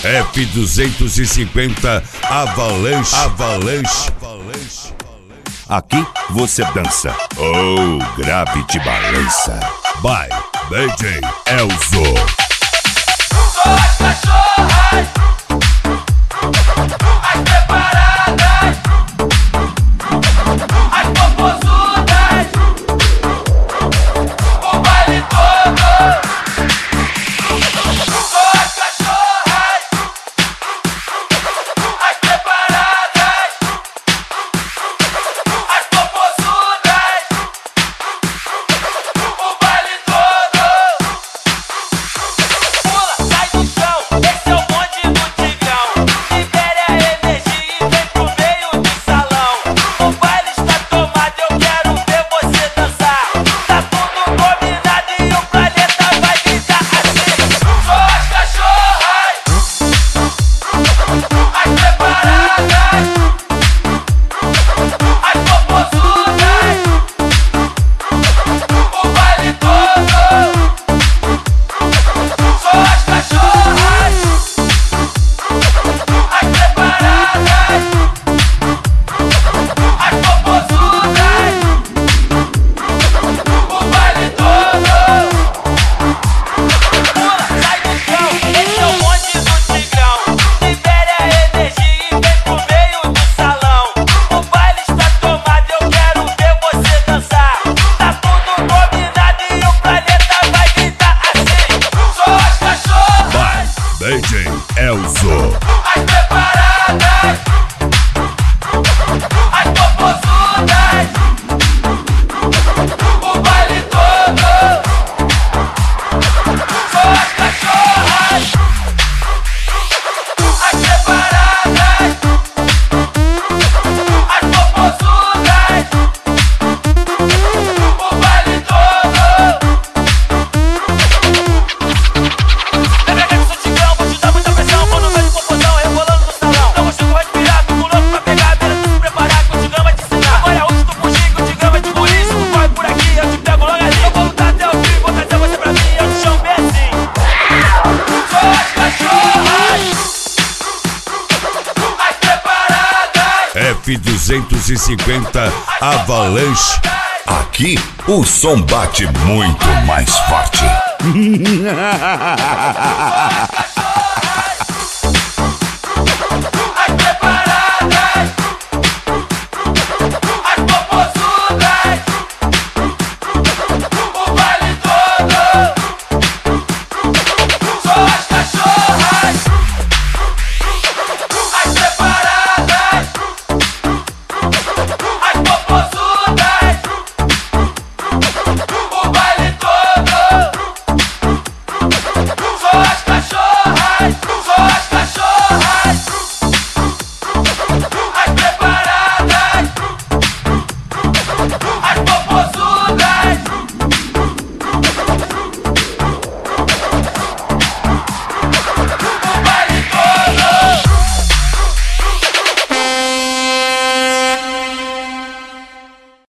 F250 Avalanche. Aqui você dança. Oh, grave te balança. By DJ Elzo. Só as cachorras, as preparadas, as popozudas, o baile todo. Só as cachorras, as preparadas, as popozudas, o baile todo. Pula, sai do chão, esse é o bonde do Tigrão. Libere a energia e vem pro meio do salão. O baile está tomado, eu quero ver você dançar. Tá tudo combinado e o planeta vai gritar assim. Só as cachorras, as preparadas, as popozudas, o baile todo. Só as cachorras, as preparadas, as popozudas, o baile todo. Pula, sai do chão, esse é o bonde do Tigrão. Libere a energia e vem pro meio do salão. O baile está tomado, eu quero ver você dançar. Tá tudo combinado e o planeta vai gritar assim. Só as cachorras, By DJ Elzo. as preparadas, as popozudas, o baile todo. Só as cachorras, as preparadas, as popozudas, o baile todo. Lembra que eu sou Tigrão, vou te dar muita pressão. Vou no meio de confusão, rebolando no salão. Não consigo respirar, tô louco pra pegar a beira. Tu se preparar que o Tigrão vai te ensinar. Agora é hoje tu fugir, que o Tigrão vai te engolir. Se tu corre por aqui, eu te pego logo ali. Eu vou lutar até o fim, vou trazer você pra mim. Eu te chamo bem assim. Só as cachorras, as preparadas, F250 Avalanche. Aqui o som bate muito mais forte. as